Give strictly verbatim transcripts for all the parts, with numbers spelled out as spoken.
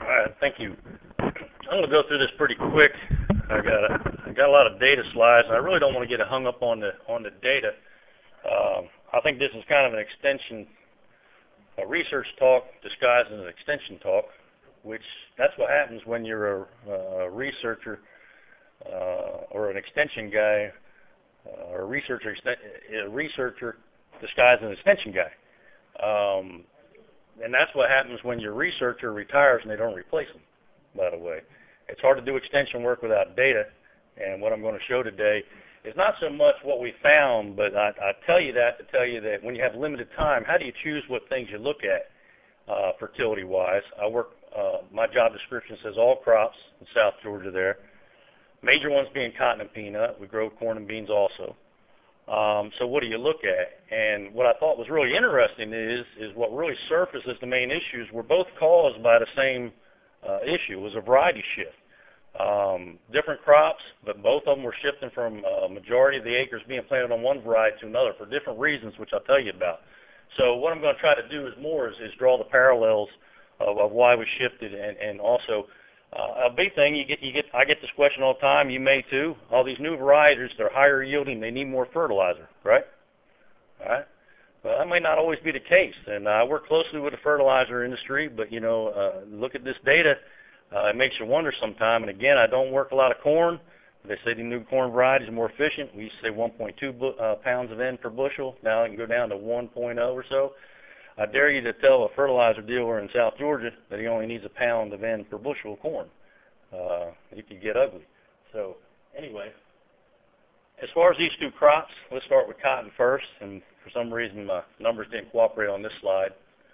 right, thank you. I'm going to go through this pretty quick. I got a, I got a lot of data slides, and I really don't want to get hung up on the on the data. Um, I think this is kind of an extension, a research talk disguised as an extension talk, which that's what happens when you're a, a researcher uh, or an extension guy, uh, or a researcher, a researcher disguised as an extension guy. Um, and that's what happens when your researcher retires and they don't replace them, by the way. It's hard to do extension work without data, and what I'm going to show today is not so much what we found, but I, I tell you that to tell you that when you have limited time, how do you choose what things you look at uh, fertility-wise? I work, uh, my job description says all crops in South Georgia there, major ones being cotton and peanut. We grow corn and beans also. Um, so what do you look at? And what I thought was really interesting is is what really surfaced as the main issues were both caused by the same uh, issue. It was a variety shift. Um, different crops, but both of them were shifting from a majority of the acres being planted on one variety to another for different reasons, which I'll tell you about. So what I'm going to try to do is more is, is draw the parallels of, of why we shifted, and, and also Uh, a big thing, you get, you get, I get this question all the time, you may too, all these new varieties, they're higher yielding, they need more fertilizer, right? All right? Well, that may not always be the case, and I work closely with the fertilizer industry, but, you know, uh, look at this data, uh, it makes you wonder sometime, and again, I don't work a lot of corn. They say the new corn varieties are more efficient. We used to say one point two bu uh, pounds of N per bushel, now it can go down to one point oh or so. I dare you to tell a fertilizer dealer in South Georgia that he only needs a pound of N per bushel of corn. Uh, it could get ugly. So anyway, as far as these two crops, let's start with cotton first. And for some reason, my numbers didn't cooperate on this slide.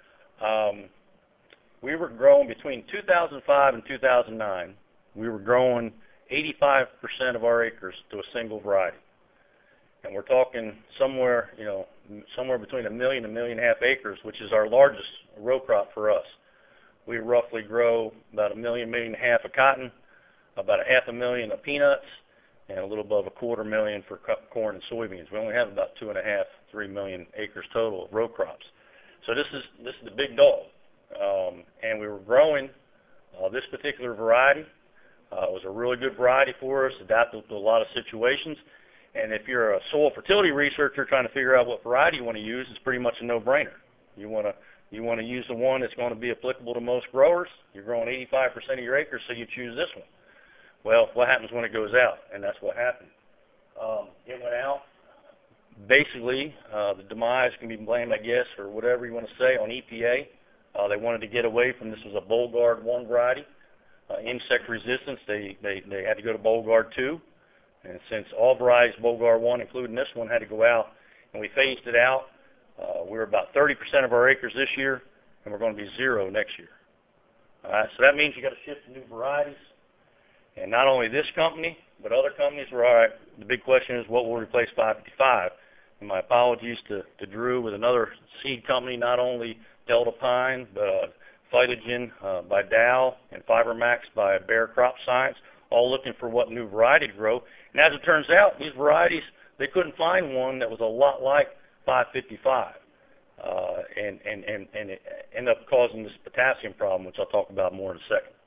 Um, we were growing between two thousand five and two thousand nine. We were growing eighty-five percent of our acres to a single variety. And we're talking somewhere, you know, somewhere between a million and a million and a half acres, which is our largest row crop for us. We roughly grow about a million, million and a half of cotton, about a half a million of peanuts, and a little above a quarter million for corn and soybeans. We only have about two and a half, three million acres total of row crops. So this is this is the big dog, um, and we were growing uh, this particular variety. Uh, it was a really good variety for us, adapted to a lot of situations. And if you're a soil fertility researcher trying to figure out what variety you want to use, it's pretty much a no-brainer. You want to you want to use the one that's going to be applicable to most growers. You're growing eighty-five percent of your acres, so you choose this one. Well, what happens when it goes out? And that's what happened. Um, it went out. Basically, uh, the demise can be blamed, I guess, or whatever you want to say, on E P A. Uh, they wanted to get away from this was a Bollgard one variety. Uh, insect resistance, they, they, they had to go to Bollgard two. And since all varieties, Bollgard one, including this one, had to go out, and we phased it out, uh, we're about thirty percent of our acres this year, and we're going to be zero next year. All right, so that means you got to shift to new varieties. And not only this company, but other companies were, all right, the big question is what will replace five fifty-five? And my apologies to, to Drew with another seed company, not only Delta Pine, but uh, Phytogen uh, by Dow and FiberMax by Bayer Crop Science, all looking for what new variety to grow. And as it turns out, these varieties, they couldn't find one that was a lot like five fifty-five. Uh, and, and, and, and it ended up causing this potassium problem, which I'll talk about more in a second.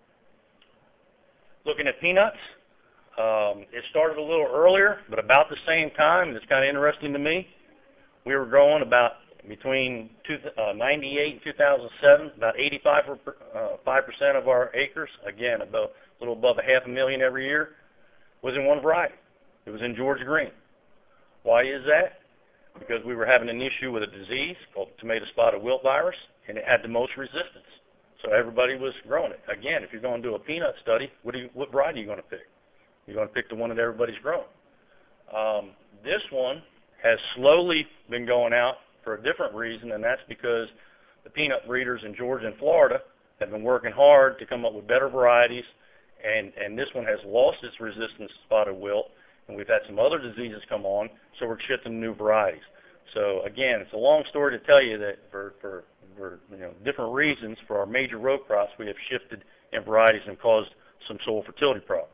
Looking at peanuts, um, it started a little earlier, but about the same time, and it's kind of interesting to me. We were growing about between two, uh, ninety-eight and two thousand seven, about eighty-five percent of our acres, again, about a little above a half a million every year, was in one variety. It was in Georgia Green. Why is that? Because we were having an issue with a disease called tomato spotted wilt virus, and it had the most resistance. So everybody was growing it. Again, if you're going to do a peanut study, what, do you, what variety are you going to pick? You're going to pick the one that everybody's growing. Um, this one has slowly been going out for a different reason, and that's because the peanut breeders in Georgia and Florida have been working hard to come up with better varieties, and, and this one has lost its resistance to spotted wilt, and we've had some other diseases come on, so we're shifting to new varieties. So again, it's a long story to tell you that for, for, for you know, different reasons for our major row crops, we have shifted in varieties and caused some soil fertility problems.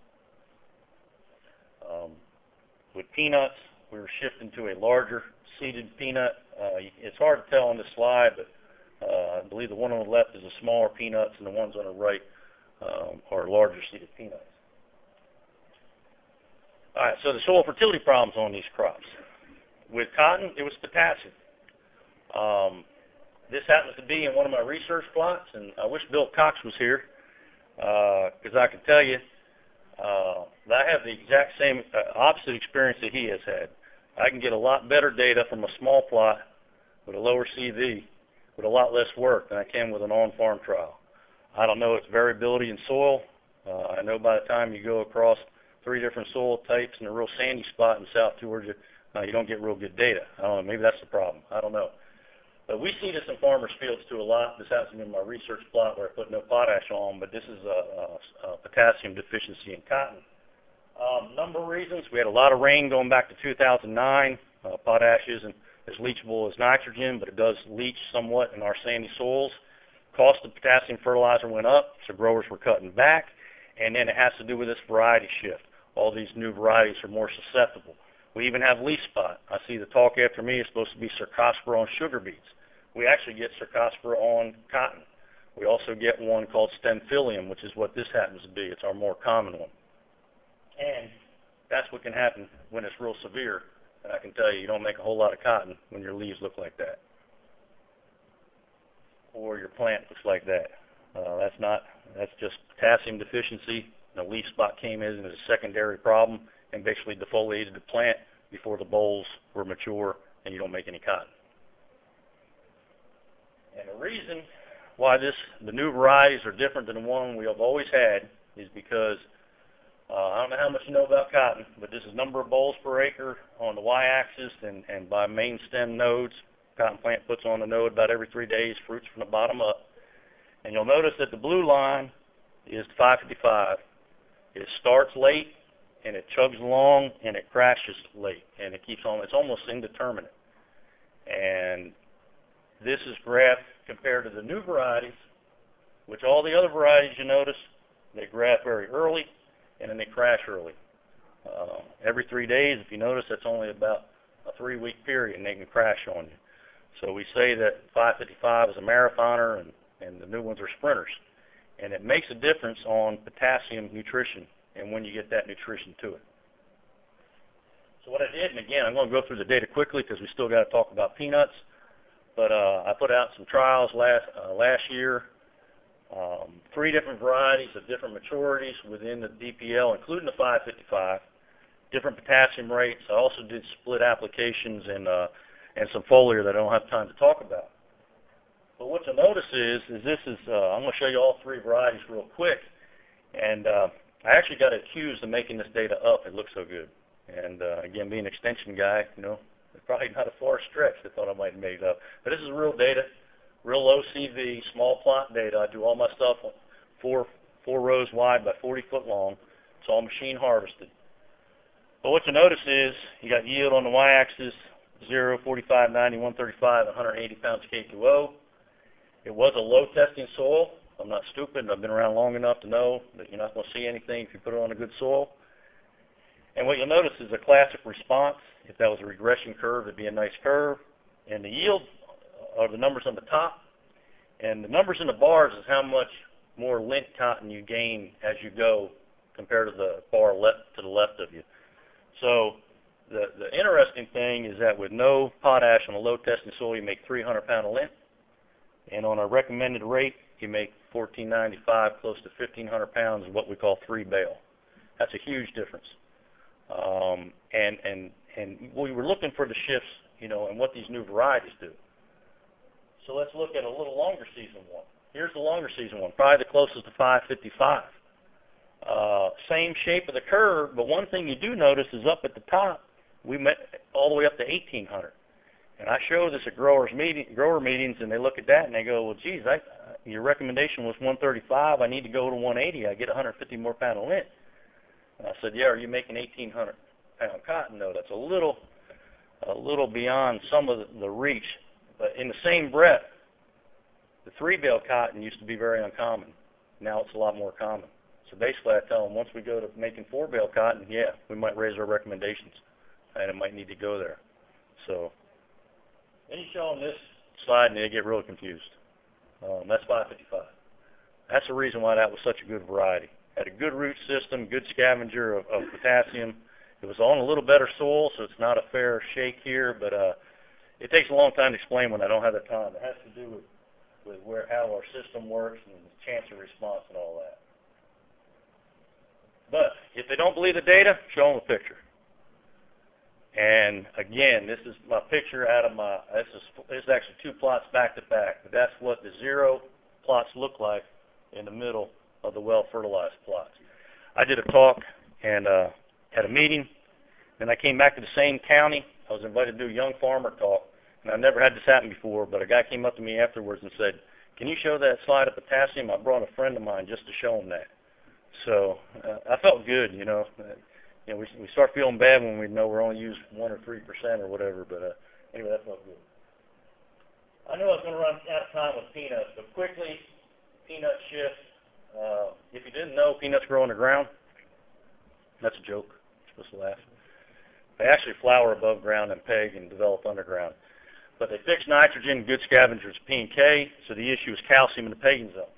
Um, with peanuts, we were shifting to a larger seeded peanut. Uh, it's hard to tell on this slide, but Uh, I believe the one on the left is the smaller peanuts, and the ones on the right um, are larger seeded peanuts. All right, so the soil fertility problems on these crops. With cotton, it was potassium. Um, this happens to be in one of my research plots, and I wish Bill Cox was here, because uh, I can tell you uh, that I have the exact same uh, opposite experience that he has had. I can get a lot better data from a small plot with a lower C V with a lot less work than I can with an on-farm trial. I don't know its variability in soil. Uh, I know by the time you go across three different soil types in a real sandy spot in South Georgia, uh, you don't get real good data. I don't know, maybe that's the problem. I don't know. But we see this in farmers' fields too a lot. This happens to be in my research plot where I put no potash on, but this is a, a, a potassium deficiency in cotton. Um, number of reasons. We had a lot of rain going back to two thousand nine. Uh, potash isn't as leachable as nitrogen, but it does leach somewhat in our sandy soils. Cost of potassium fertilizer went up, so growers were cutting back. And then it has to do with this variety shift. All these new varieties are more susceptible. We even have leaf spot. I see the talk after me is supposed to be Cercospora on sugar beets. We actually get Cercospora on cotton. We also get one called Stemphylium, which is what this happens to be. It's our more common one. And that's what can happen when it's real severe. And I can tell you, you don't make a whole lot of cotton when your leaves look like that, or your plant looks like that. Uh, that's not. That's just potassium deficiency. The leaf spot came in as a secondary problem and basically defoliated the plant before the bolls were mature, and you don't make any cotton. And the reason why this the new varieties are different than the one we have always had is because Uh, I don't know how much you know about cotton, but this is number of bolls per acre on the y-axis, and, and by main stem nodes. Cotton plant puts on the node about every three days, fruits from the bottom up. And you'll notice that the blue line is five fifty-five. It starts late, and it chugs along, and it crashes late, and it keeps on. It's almost indeterminate. And this is graph compared to the new varieties, which all the other varieties you notice, they graph very early, and then they crash early. Uh, every three days, if you notice, that's only about a three-week period, and they can crash on you. So we say that five fifty-five is a marathoner, and, and the new ones are sprinters. And it makes a difference on potassium nutrition and when you get that nutrition to it. So what I did, and again, I'm going to go through the data quickly because we still got to talk about peanuts, but uh, I put out some trials last, uh, last year. Um, three different varieties of different maturities within the D P L, including the five fifty-five, different potassium rates. I also did split applications and uh, and some foliar that I don't have time to talk about. But what you'll notice is, is this is, uh, I'm going to show you all three varieties real quick. And uh, I actually got accused of making this data up. It looks so good. And uh, again, being an extension guy, you know, it's probably not a far stretch. I thought I might have made it up. But this is real data. Real low C V, small plot data. I do all my stuff four four rows wide by forty foot long. It's all machine harvested. But what you notice is you got yield on the y-axis, zero, forty-five, ninety, one thirty-five, one hundred eighty pounds K two O. It was a low testing soil. I'm not stupid. I've been around long enough to know that you're not going to see anything if you put it on a good soil. And what you'll notice is a classic response. If that was a regression curve, it'd be a nice curve. And the yield are the numbers on the top, and the numbers in the bars is how much more lint cotton you gain as you go compared to the bar left to the left of you. So the the interesting thing is that with no potash on a low testing soil, you make three hundred pound of lint, and on a recommended rate, you make fourteen ninety-five, close to fifteen hundred pounds of what we call three bale. That's a huge difference. Um, and and and we were looking for the shifts, you know, and what these new varieties do. So let's look at a little longer season one. Here's the longer season one, probably the closest to five fifty-five. Uh, same shape of the curve, but one thing you do notice is up at the top, we met all the way up to eighteen hundred. And I show this at growers meeting, grower meetings, and they look at that and they go, well, geez, I, your recommendation was one thirty-five. I need to go to one eighty. I get one hundred fifty more pound of lint. And I said, yeah, are you making eighteen hundred pound cotton? No, that's a little, a little beyond some of the, the reach. But in the same breath, the three-bale cotton used to be very uncommon. Now it's a lot more common. So basically I tell them once we go to making four-bale cotton, yeah, we might raise our recommendations, and it might need to go there. So then you show them this slide, and they get really confused. Um, that's five fifty-five. That's the reason why that was such a good variety. Had a good root system, good scavenger of, of potassium. It was on a little better soil, so it's not a fair shake here, but uh, it takes a long time to explain when I don't have the time. It has to do with, with where how our system works and the chance of response and all that. But if they don't believe the data, show them a picture. And again, this is my picture out of my, this is, this is actually two plots back to back, but that's what the zero plots look like in the middle of the well-fertilized plots. I did a talk and uh, had a meeting, then I came back to the same county. I was invited to do a young farmer talk, and I've never had this happen before, but a guy came up to me afterwards and said, can you show that slide of potassium? I brought a friend of mine just to show him that. So uh, I felt good, you know. You know, we we start feeling bad when we know we're only used one or three percent or whatever. But uh, anyway, that felt good. I knew I was going to run out of time with peanuts, but quickly, peanut shift. Uh, if you didn't know, peanuts grow underground. That's a joke. You're supposed to laugh. They actually flower above ground and peg and develop underground. But they fix nitrogen, good scavengers P and K. So the issue is calcium in the pegging zone.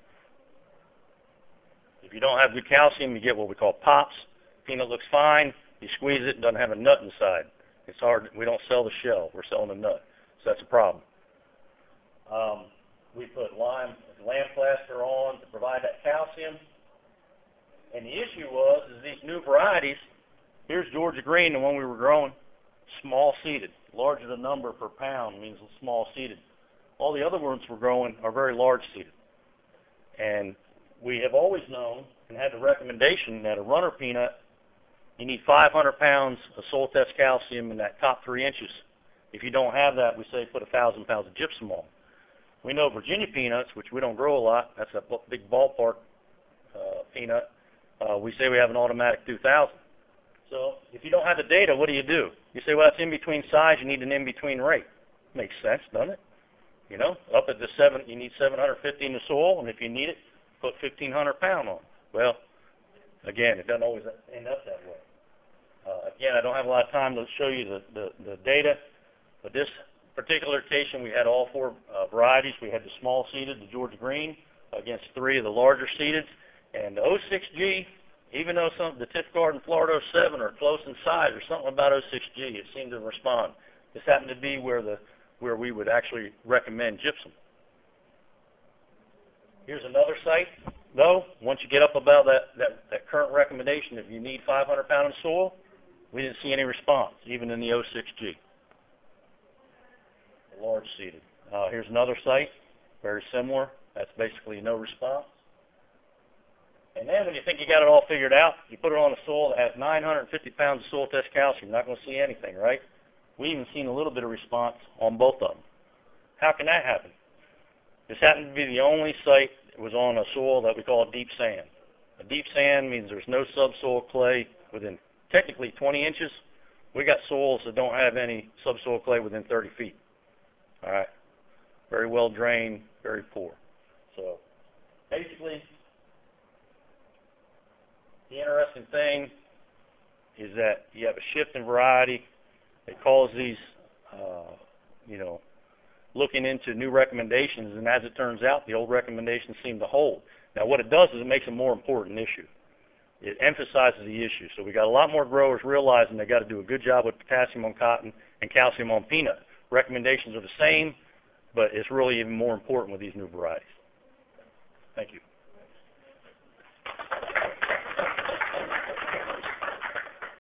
If you don't have good calcium, you get what we call pops. Peanut looks fine. You squeeze it, it doesn't have a nut inside. It's hard. We don't sell the shell. We're selling the nut. So that's a problem. Um, we put lime, lamb plaster on to provide that calcium. And the issue was, is these new varieties, here's Georgia Green, the one we were growing, small seeded. Larger the number per pound means small seeded. All the other ones we're growing are very large seeded. And we have always known and had the recommendation that a runner peanut, you need five hundred pounds of soil test calcium in that top three inches. If you don't have that, we say put one thousand pounds of gypsum on. We know Virginia peanuts, which we don't grow a lot, that's a big ballpark uh, peanut, uh, we say we have an automatic two thousand. So if you don't have the data, what do you do? You say, well, that's in-between size, you need an in-between rate. Makes sense, doesn't it? You know, up at the seven, you need seven hundred fifty in the soil, and if you need it, put fifteen hundred pound on. Well, again, it doesn't always end up that way. Uh, again, I don't have a lot of time to show you the, the, the data, but this particular occasion we had all four uh, varieties. We had the small seeded, the Georgia Green, against three of the larger seeded. And the oh six G, even though some the Tiff Garden Florida oh seven are close in size, or something about oh six G, it seemed to respond. This happened to be where the where we would actually recommend gypsum. Here's another site, though. Once you get up about that, that, that current recommendation, if you need five hundred pound of soil, we didn't see any response, even in the oh six G. Large seeded. Uh, here's another site, very similar. That's basically no response. And then when you think you got it all figured out, you put it on a soil that has nine hundred fifty pounds of soil test calcium. You're not going to see anything, right? We even seen a little bit of response on both of them. How can that happen? This happened to be the only site that was on a soil that we call deep sand. A deep sand means there's no subsoil clay within technically twenty inches. We got soils that don't have any subsoil clay within thirty feet. All right, very well drained, very poor. So basically, the interesting thing is that you have a shift in variety. It calls these, uh, you know, looking into new recommendations, and as it turns out, the old recommendations seem to hold. Now, what it does is it makes a more important issue. It emphasizes the issue. So we got a lot more growers realizing they got to do a good job with potassium on cotton and calcium on peanut. Recommendations are the same, but it's really even more important with these new varieties. Thank you.